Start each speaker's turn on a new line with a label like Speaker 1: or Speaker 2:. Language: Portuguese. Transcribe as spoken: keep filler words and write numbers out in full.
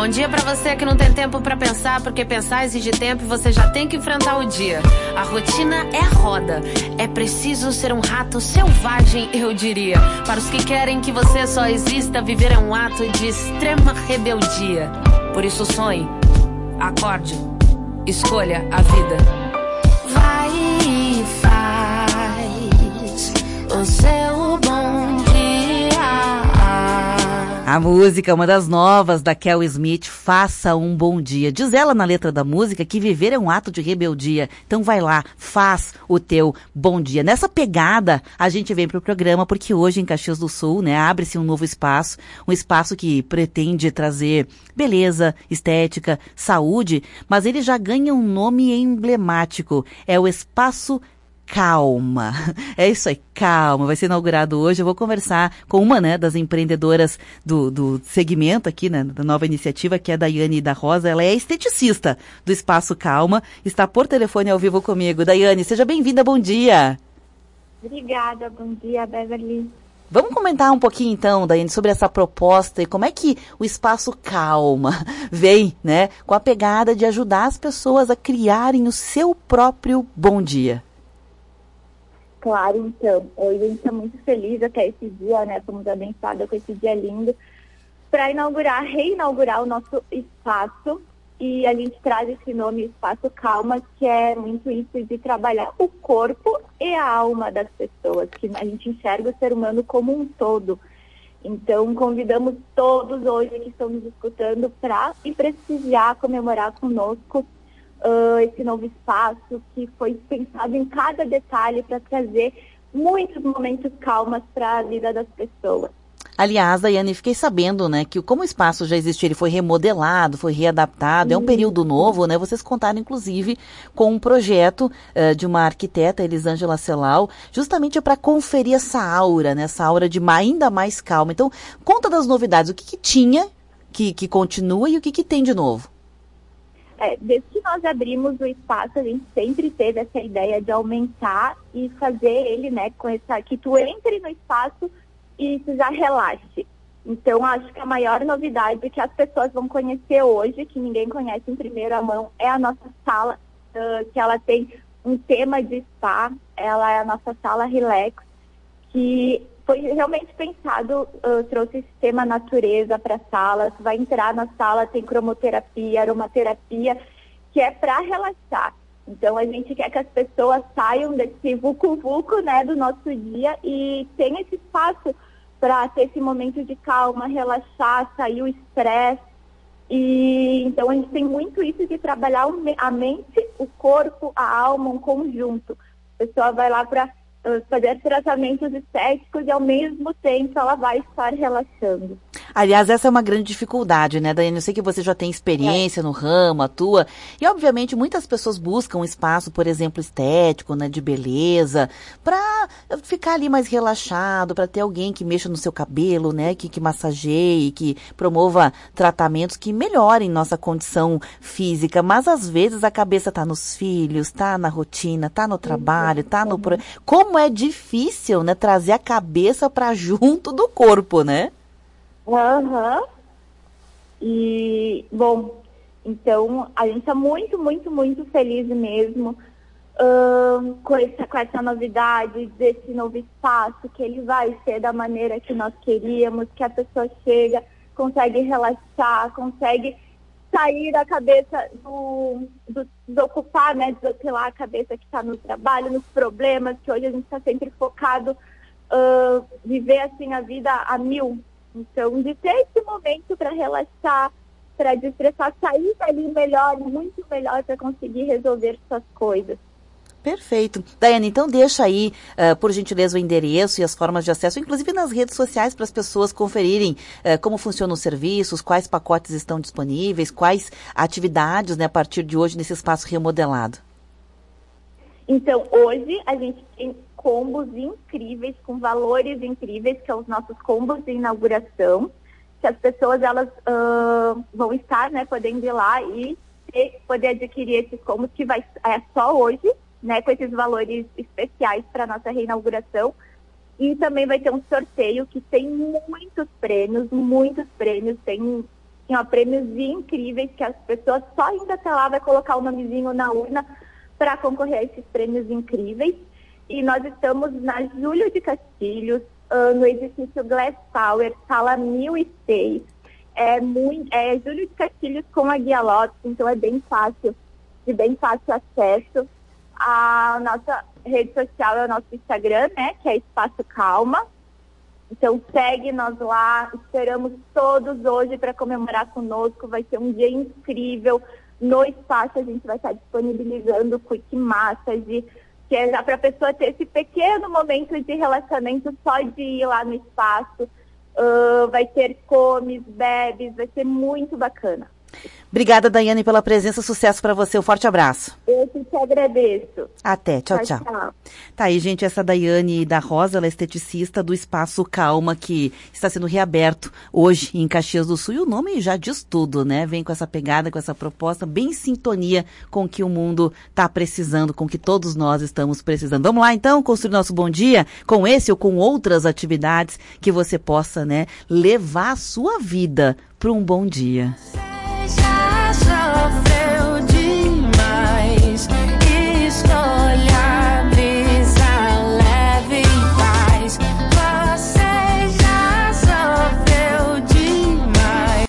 Speaker 1: dia pra você que não tem tempo pra pensar, porque pensar exige tempo e você já tem que enfrentar o dia. A rotina é a roda, é preciso ser um rato selvagem, eu diria. Para os que querem que você só exista, viver é um ato de extrema rebeldia. Por isso sonhe, acorde, escolha a vida. Vai e faz o seu bom dia.
Speaker 2: A música, uma das novas da Kel Smith, Faça um Bom Dia. Diz ela na letra da música que viver é um ato de rebeldia. Então vai lá, faz o teu bom dia. Nessa pegada, a gente vem pro programa porque hoje em Caxias do Sul, né, abre-se um novo espaço, um espaço que pretende trazer beleza, estética, saúde, mas ele já ganha um nome emblemático. É o Espaço Calma. É isso aí, calma. Vai ser inaugurado hoje. Eu vou conversar com uma, né, das empreendedoras do, do segmento aqui, né, da nova iniciativa, que é a Daiane da Rosa. Ela é esteticista do Espaço Calma. Está por telefone ao vivo comigo. Daiane, seja bem-vinda. Bom dia.
Speaker 3: Obrigada. Bom dia, Beverly.
Speaker 2: Vamos comentar um pouquinho, então, Daiane, sobre essa proposta e como é que o Espaço Calma vem, né, com a pegada de ajudar as pessoas a criarem o seu próprio bom dia.
Speaker 3: Claro, então, hoje a gente está muito feliz até esse dia, né? Fomos abençoados com esse dia lindo para inaugurar, reinaugurar o nosso espaço. E a gente traz esse nome, Espaço Calma, que é muito isso de trabalhar o corpo e a alma das pessoas, que a gente enxerga o ser humano como um todo. Então, convidamos todos hoje que estão nos escutando para ir prestigiar, comemorar conosco Uh, esse novo espaço que foi pensado em cada detalhe para trazer muitos momentos calmas para a vida das pessoas.
Speaker 2: Aliás, Daiane, fiquei sabendo, né, que como o espaço já existe, ele foi remodelado, foi readaptado, é um período novo, né? Vocês contaram, inclusive, com um projeto uh, de uma arquiteta, Elisângela Celal, justamente para conferir essa aura, né, essa aura de ainda mais calma. Então, conta das novidades, o que, que tinha, que, que continua e o que, que tem de novo.
Speaker 3: É, desde que nós abrimos o espaço, a gente sempre teve essa ideia de aumentar e fazer ele, né, com essa, que tu entre no espaço e tu já relaxe. Então, acho que a maior novidade que as pessoas vão conhecer hoje, que ninguém conhece em primeira mão, é a nossa sala, uh, que ela tem um tema de spa, ela é a nossa sala Relax, que foi realmente pensado, uh, trouxe esse tema natureza para a sala. Você vai entrar na sala, tem cromoterapia, aromaterapia, que é para relaxar. Então, a gente quer que as pessoas saiam desse vucu-vucu, né, do nosso dia e tenham esse espaço para ter esse momento de calma, relaxar, sair o estresse. E então, a gente tem muito isso de trabalhar a mente, o corpo, a alma, um conjunto. A pessoa vai lá para fazer tratamentos estéticos e ao mesmo tempo ela vai estar relaxando.
Speaker 2: Aliás, essa é uma grande dificuldade, né, Daiane? Eu sei que você já tem experiência é. no ramo, atua, e obviamente muitas pessoas buscam um espaço, por exemplo, estético, né, de beleza, para ficar ali mais relaxado, para ter alguém que mexa no seu cabelo, né, que, que massageie, que promova tratamentos que melhorem nossa condição física, mas às vezes a cabeça tá nos filhos, tá na rotina, tá no trabalho, tá no... Como é difícil, né, trazer a cabeça para junto do corpo, né?
Speaker 3: Aham. Uhum. E, bom, então a gente está muito, muito, muito feliz mesmo uh, com, essa, com essa novidade desse novo espaço, que ele vai ser da maneira que nós queríamos, que a pessoa chega, consegue relaxar, consegue sair da cabeça do, do desocupar, né, desopilar a cabeça que está no trabalho, nos problemas, que hoje a gente está sempre focado, uh, viver assim a vida a mil. Então, de ter esse momento para relaxar, para destressar, sair dali melhor, muito melhor para conseguir resolver suas coisas.
Speaker 2: Perfeito. Daiane, então deixa aí, uh, por gentileza, o endereço e as formas de acesso, inclusive nas redes sociais, para as pessoas conferirem uh, como funcionam os serviços, quais pacotes estão disponíveis, quais atividades, né, a partir de hoje nesse espaço remodelado.
Speaker 3: Então, hoje a gente tem combos incríveis, com valores incríveis, que são os nossos combos de inauguração, que as pessoas elas uh, vão estar, né, podendo ir lá e ter, poder adquirir esses combos, que vai, é só hoje, né, com esses valores especiais para a nossa reinauguração. E também vai ter um sorteio que tem muitos prêmios, muitos prêmios, tem assim, ó, prêmios incríveis que as pessoas só indo até lá vai colocar o nomezinho na urna para concorrer a esses prêmios incríveis. E nós estamos na Júlio de Castilhos, uh, no edifício Glass Tower, sala mil e seis. É, muito, é Júlio de Castilhos com a Guia Lopes, então é bem fácil, de bem fácil acesso. A nossa rede social é o nosso Instagram, né, que é Espaço Calma. Então segue nós lá, esperamos todos hoje para comemorar conosco, vai ser um dia incrível. No espaço a gente vai estar disponibilizando quick massage, que é já para a pessoa ter esse pequeno momento de relaxamento só de ir lá no espaço. Uh, vai ter comes, bebes, vai ser muito bacana.
Speaker 2: Obrigada, Daiane, pela presença. Sucesso para você. Um forte abraço.
Speaker 3: Eu que te agradeço.
Speaker 2: Até. Tchau, tchau, tchau. Tá aí, gente, essa Daiane da Rosa, ela é esteticista do Espaço Calma, que está sendo reaberto hoje em Caxias do Sul. E o nome já diz tudo, né? Vem com essa pegada, com essa proposta, bem em sintonia com o que o mundo está precisando, com o que todos nós estamos precisando. Vamos lá, então, construir nosso bom dia com esse ou com outras atividades que você possa, né, levar a sua vida para um bom dia.
Speaker 1: Já sofreu